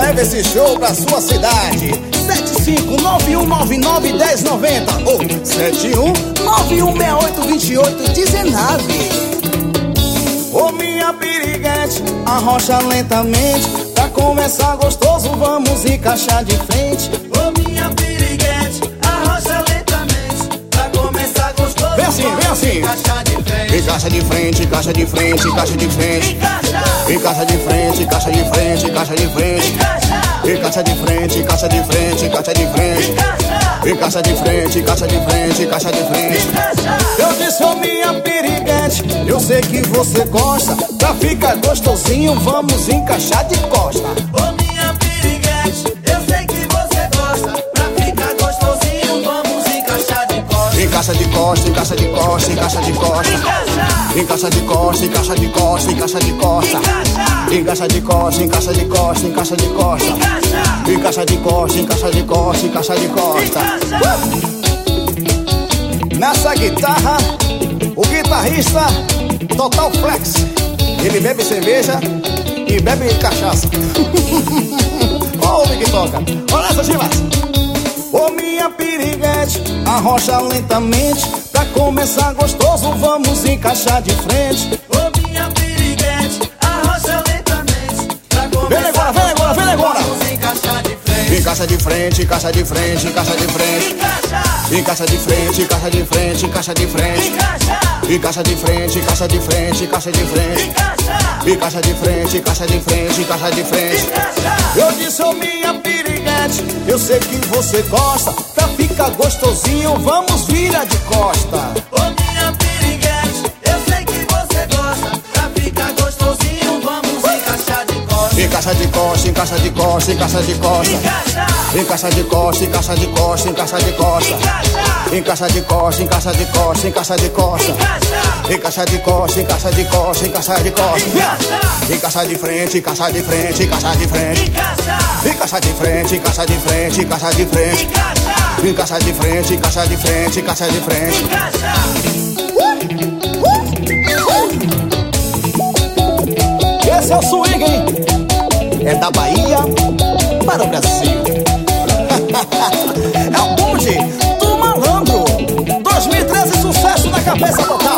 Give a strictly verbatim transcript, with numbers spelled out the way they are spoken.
Leve esse show pra sua cidade. Sete cinco nove um nove nove um zero nove zero ou sete um nove um seis oito dois oito um nove. Ô minha piriguete, arrocha lentamente. Pra começar gostoso, vamos encaixar de frente. Ô minha piriguete, arrocha lentamente. Pra começar gostoso, vem assim, vem assim. Encaixa de frente. Encaixa de frente, encaixa de frente, encaixa de frente. Encaixa. Encaixa de frente, encaixa de frente, encaixa de frente. Encaixa de frente, encaixa de frente, encaixa de frente. Encaixa de frente, encaixa de frente, encaixa de frente. Eu disse, ô minha piriguete, eu sei que você gosta. Pra ficar gostosinho, vamos encaixar de costa. Ô minha piriguete, eu sei que você gosta. Pra ficar gostosinho, vamos encaixar de costa. Encaixa de costa, encaixa de costa, encaixa de costa. Encaixa de costa, encaixa de costa, encaixa de costa. Encaixa de costa, encaixa de costa, encaixa de costa. Encaixa de costa, encaixa de costa, encaixa de costa. Nessa guitarra, o guitarrista Total Flex. Ele bebe cerveja e bebe cachaça. Olha o que toca. Olha essa, Silas. Ô minha piriguete, arrocha lentamente. Pra começar gostoso, vamos encaixar de frente. Ô minha piriguete, arrocha lentamente. Pra Vem agora, vem agora, vem agora. vamos encaixar de frente. Encaixa de frente, encaixa de frente, encaixa de frente. Encaixa. Encaixa de frente, encaixa de frente, encaixa de frente. Encaixa. Encaixa de frente, encaixa de frente, encaixa de frente. Encaixa. Encaixa de frente, encaixa de frente, encaixa de frente. Eu disse, ô minha piriguete, eu sei que você gosta. Pra ficar gostosinho, vamos virar de costa. Ô minha piriguete, eu sei que você gosta. Pra ficar gostosinho, vamos encaixar de costa. Encaixa de costa, encaixa de costa, encaixa de costa. Encaixa. Encaixa de costa, encaixa de costa, encaixa de costa. Encaixa de costa, encaixa de costa, encaixa de costa. Encaixa de costa, encaixa de costa, encaixa de costa. Encaixa de frente, encaixa de frente, encaixa de frente. Encaixa de frente, encaixa de frente, encaixa de frente. Encaixa de frente, encaixa de frente, encaixa de frente. Esse é o swing, hein? É da Bahia para o Brasil. É o bonde do malandro. dois mil e treze, sucesso na cabeça total.